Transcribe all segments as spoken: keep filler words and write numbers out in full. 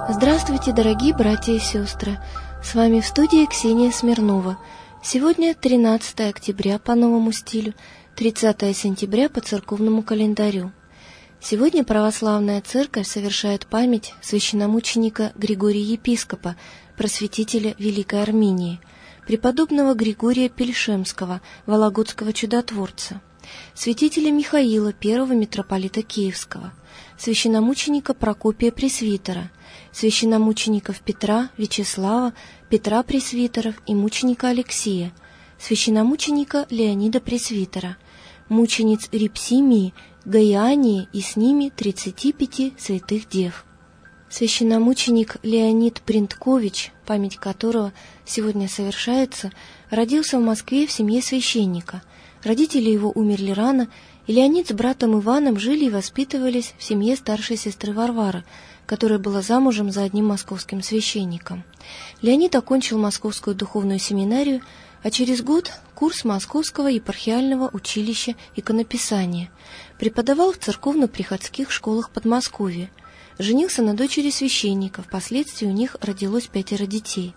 Здравствуйте, дорогие братья и сестры! С вами в студии Ксения Смирнова. Сегодня тринадцатое октября по новому стилю, тридцатое сентября по церковному календарю. Сегодня православная церковь совершает память священномученика Григория Епископа, просветителя Великой Армении, преподобного Григория Пельшемского, вологодского чудотворца, святителя Михаила, первого митрополита Киевского, священномученика Прокопия Пресвитера, священномучеников Петра, Вячеслава, Петра Пресвитеров и мученика Алексия, священномученика Леонида Пресвитера, мучениц Репсимии, Гаиании и с ними тридцати пяти святых дев. Священномученик Леонид Принткович, память которого сегодня совершается, родился в Москве в семье священника. Родители его умерли рано, и Леонид с братом Иваном жили и воспитывались в семье старшей сестры Варвары, которая была замужем за одним московским священником. Леонид окончил Московскую духовную семинарию, а через год курс Московского епархиального училища иконописания. Преподавал в церковно-приходских школах Подмосковья. Женился на дочери священника, впоследствии у них родилось пятеро детей.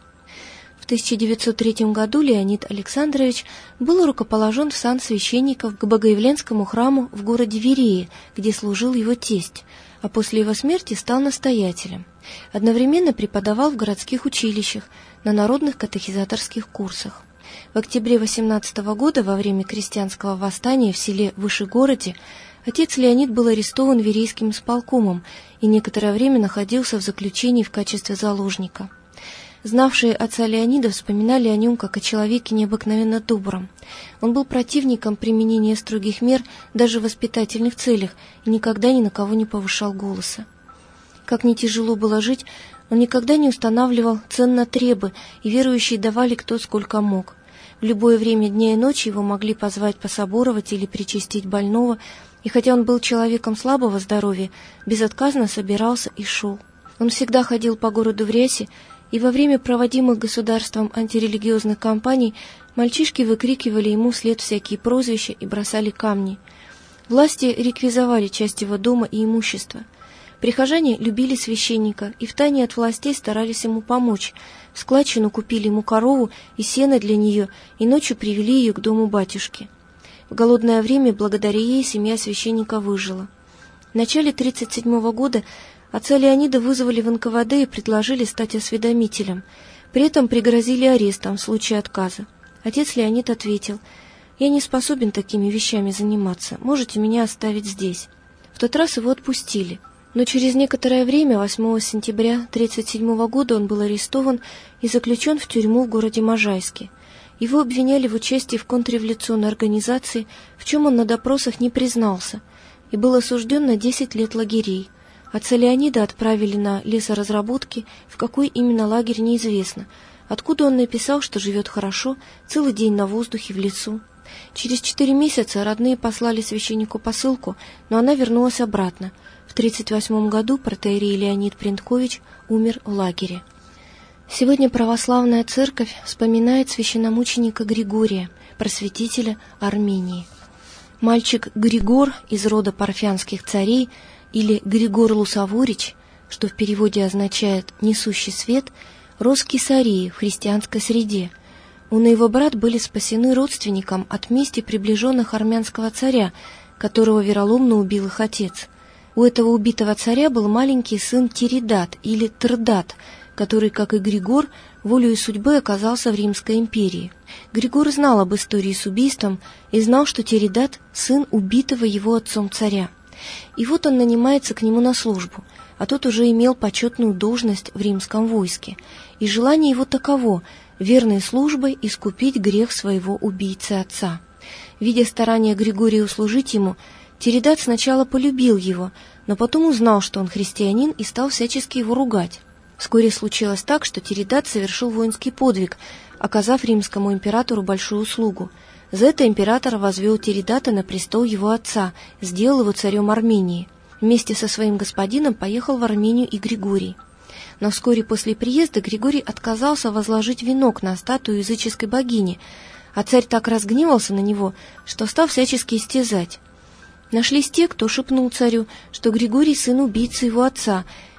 В тысяча девятьсот третьем году Леонид Александрович был рукоположен в сан священников к Богоявленскому храму в городе Верее, где служил его тесть, а после его смерти стал настоятелем. Одновременно преподавал в городских училищах, на народных катехизаторских курсах. В октябре восемнадцатого года, во время крестьянского восстания в селе Вышегороде, отец Леонид был арестован верейским исполкомом и некоторое время находился в заключении в качестве заложника. Знавшие отца Леонида вспоминали о нем как о человеке необыкновенно добром. Он был противником применения строгих мер даже в воспитательных целях и никогда ни на кого не повышал голоса. Как ни тяжело было жить, он никогда не устанавливал цен на требы, и верующие давали кто сколько мог. В любое время дня и ночи его могли позвать пособоровать или причастить больного, и хотя он был человеком слабого здоровья, безотказно собирался и шел. Он всегда ходил по городу в рясе, и во время проводимых государством антирелигиозных кампаний мальчишки выкрикивали ему вслед всякие прозвища и бросали камни. Власти реквизовали часть его дома и имущества. Прихожане любили священника и втайне от властей старались ему помочь. В складчину купили ему корову и сено для нее, и ночью привели ее к дому батюшки. В голодное время благодаря ей семья священника выжила. В начале тридцать седьмого года отца Леонида вызвали в эн ка вэ дэ и предложили стать осведомителем. При этом пригрозили арестом в случае отказа. Отец Леонид ответил: «Я не способен такими вещами заниматься, можете меня оставить здесь». В тот раз его отпустили. Но через некоторое время, восьмого сентября тридцать седьмого года, он был арестован и заключен в тюрьму в городе Можайске. Его обвиняли в участии в контрреволюционной организации, в чем он на допросах не признался, и был осужден на десять лет лагерей. Отца Леонида отправили на лесоразработки, в какой именно лагерь неизвестно, откуда он написал, что живет хорошо, целый день на воздухе в лесу. Через четыре месяца родные послали священнику посылку, но она вернулась обратно. В тридцать восьмом году протоиерей Леонид Принткович умер в лагере. Сегодня православная церковь вспоминает священномученика Григория, просветителя Армении. Мальчик Григор из рода парфянских царей, или Григор Лусаворич, что в переводе означает «несущий свет», рос в Кесарии, в христианской среде. Он и его брат были спасены родственником от мести приближенных армянского царя, которого вероломно убил их отец. У этого убитого царя был маленький сын Тиридат или Трдат, который, как и Григор, волею судьбы оказался в Римской империи. Григор знал об истории с убийством и знал, что Тиридат – сын убитого его отцом царя. И вот он нанимается к нему на службу, а тот уже имел почетную должность в римском войске, и желание его таково – верной службой искупить грех своего убийцы отца. Видя старания Григория услужить ему, Тиридат сначала полюбил его, но потом узнал, что он христианин, и стал всячески его ругать. Вскоре случилось так, что Тиридат совершил воинский подвиг, оказав римскому императору большую услугу. За это император возвел Тиридата на престол его отца, сделал его царем Армении. Вместе со своим господином поехал в Армению и Григорий. Но вскоре после приезда Григорий отказался возложить венок на статую языческой богини, а царь так разгневался на него, что стал всячески истязать. Нашлись те, кто шепнул царю, что Григорий сын убийцы его отца,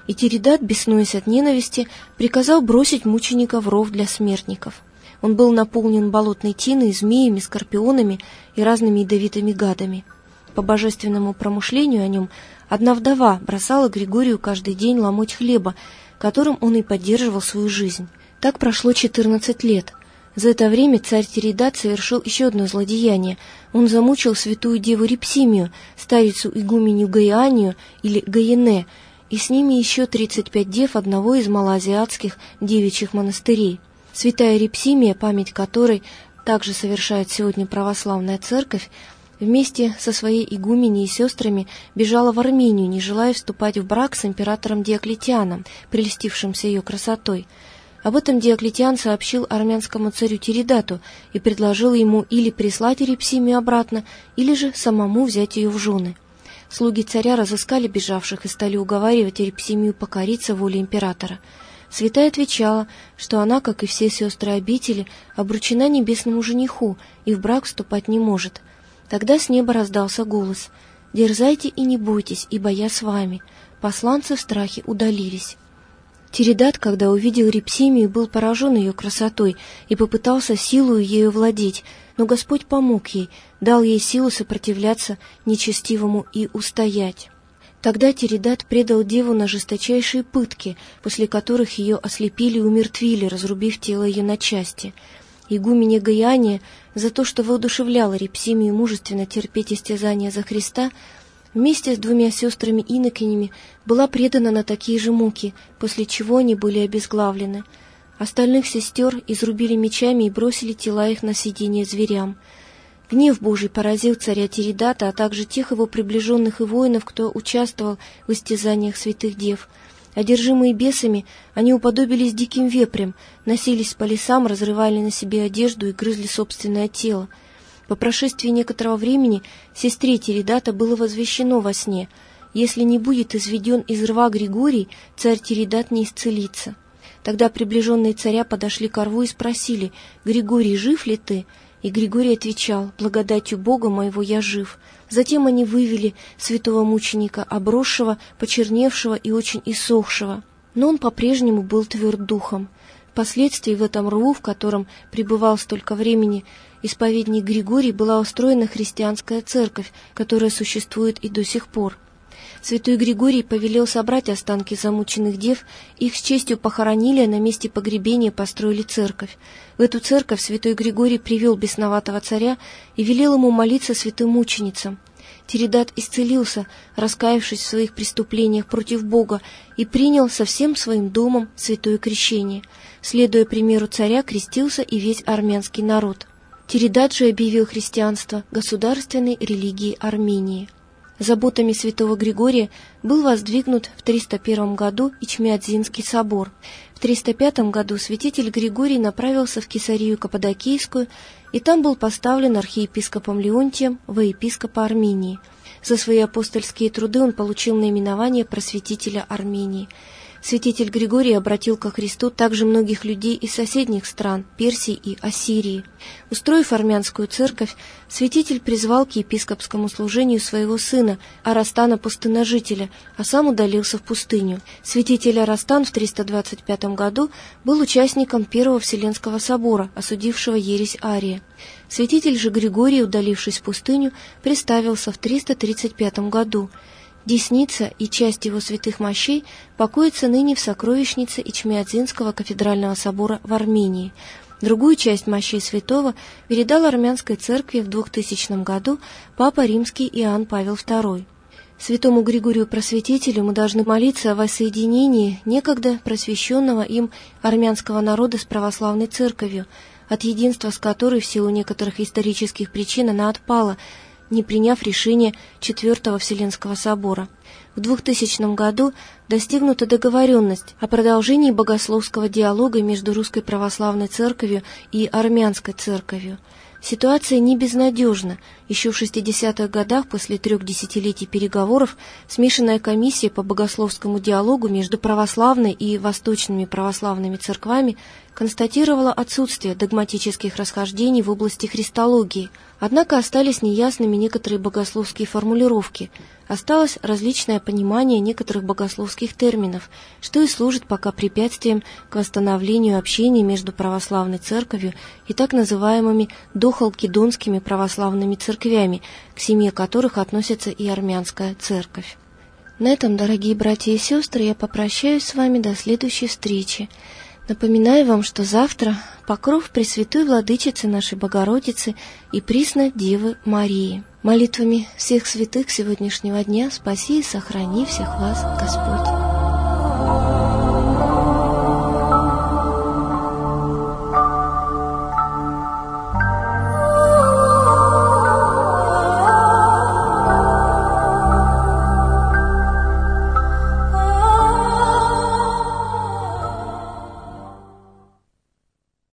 и Тиридат, беснуясь от ненависти, приказал бросить мученика в ров для смертников. Он был наполнен болотной тиной, змеями, скорпионами и разными ядовитыми гадами. По божественному промышлению о нем одна вдова бросала Григорию каждый день ломоть хлеба, которым он и поддерживал свою жизнь. Так прошло четырнадцать лет. За это время царь Тиридат совершил еще одно злодеяние. Он замучил святую деву Репсимию, старицу игуменю Гаианию или Гаине, и с ними еще тридцать пять дев одного из малоазиатских девичьих монастырей. Святая Репсимия, память которой также совершает сегодня православная церковь, вместе со своей игуменей и сестрами бежала в Армению, не желая вступать в брак с императором Диоклетианом, прельстившимся ее красотой. Об этом Диоклетиан сообщил армянскому царю Тиридату и предложил ему или прислать Репсимию обратно, или же самому взять ее в жены. Слуги царя разыскали бежавших и стали уговаривать Репсимию покориться воле императора. Святая отвечала, что она, как и все сестры обители, обручена небесному жениху и в брак вступать не может. Тогда с неба раздался голос: «Дерзайте и не бойтесь, ибо я с вами». Посланцы в страхе удалились. Тиридат, когда увидел Репсимию, был поражен ее красотой и попытался силою ею владеть, но Господь помог ей, дал ей силу сопротивляться нечестивому и устоять. Тогда Тиридат предал деву на жесточайшие пытки, после которых ее ослепили и умертвили, разрубив тело ее на части. Игуменья Гаиания за то, что воодушевляла Репсимию мужественно терпеть истязания за Христа, вместе с двумя сестрами-инокинями была предана на такие же муки, после чего они были обезглавлены. Остальных сестер изрубили мечами и бросили тела их на съедение зверям. Гнев Божий поразил царя Тиридата, а также тех его приближенных и воинов, кто участвовал в истязаниях святых дев. Одержимые бесами, они уподобились диким вепрям, носились по лесам, разрывали на себе одежду и грызли собственное тело. По прошествии некоторого времени сестре Тиридата было возвещено во сне: если не будет изведен из рва Григорий, царь Тиридат не исцелится. Тогда приближенные царя подошли ко рву и спросили: «Григорий, жив ли ты?» И Григорий отвечал: «Благодатью Бога моего я жив». Затем они вывели святого мученика, обросшего, почерневшего и очень иссохшего. Но он по-прежнему был тверд духом. Впоследствии в этом рву, в котором пребывал столько времени исповедник Григорий, была устроена христианская церковь, которая существует и до сих пор. Святой Григорий повелел собрать останки замученных дев, их с честью похоронили, а на месте погребения построили церковь. В эту церковь святой Григорий привел бесноватого царя и велел ему молиться святым мученицам. Тиридат исцелился, раскаявшись в своих преступлениях против Бога, и принял со всем своим домом святое крещение. Следуя примеру царя, крестился и весь армянский народ. Тиридат же объявил христианство государственной религией Армении. Заботами святого Григория был воздвигнут в триста первом году Ичмиадзинский собор. В триста пятом году святитель Григорий направился в Кесарию Каппадокийскую, и там был поставлен архиепископом Леонтием во епископа Армении. За свои апостольские труды он получил наименование просветителя Армении. Святитель Григорий обратил ко Христу также многих людей из соседних стран, Персии и Ассирии. Устроив армянскую церковь, святитель призвал к епископскому служению своего сына, Арастана-пустыножителя, а сам удалился в пустыню. Святитель Арастан в триста двадцать пятом году был участником Первого Вселенского собора, осудившего ересь Ария. Святитель же Григорий, удалившись в пустыню, приставился в триста тридцать пятом году. Десница и часть его святых мощей покоится ныне в сокровищнице Ичмиадзинского кафедрального собора в Армении. Другую часть мощей святого передал армянской церкви в двухтысячном году папа римский Иоанн Павел второй. Святому Григорию Просветителю мы должны молиться о воссоединении некогда просвещенного им армянского народа с православной церковью, от единства с которой в силу некоторых исторических причин она отпала, не приняв решение Четвертого Вселенского собора. В двухтысячном году достигнута договоренность о продолжении богословского диалога между Русской Православной Церковью и Армянской Церковью. Ситуация не безнадежна. Еще в шестидесятых годах, после трех десятилетий переговоров, смешанная комиссия по богословскому диалогу между православной и восточными православными церквами констатировала отсутствие догматических расхождений в области христологии. Однако остались неясными некоторые богословские формулировки. Осталось различное понимание некоторых богословских терминов, что и служит пока препятствием к восстановлению общения между православной церковью и так называемыми дохалкидонскими православными церквями, к семье которых относится и армянская церковь. На этом, дорогие братья и сестры, я попрощаюсь с вами до следующей встречи. Напоминаю вам, что завтра покров Пресвятой Владычицы нашей Богородицы и присно Девы Марии. Молитвами всех святых сегодняшнего дня спаси и сохрани всех вас, Господь.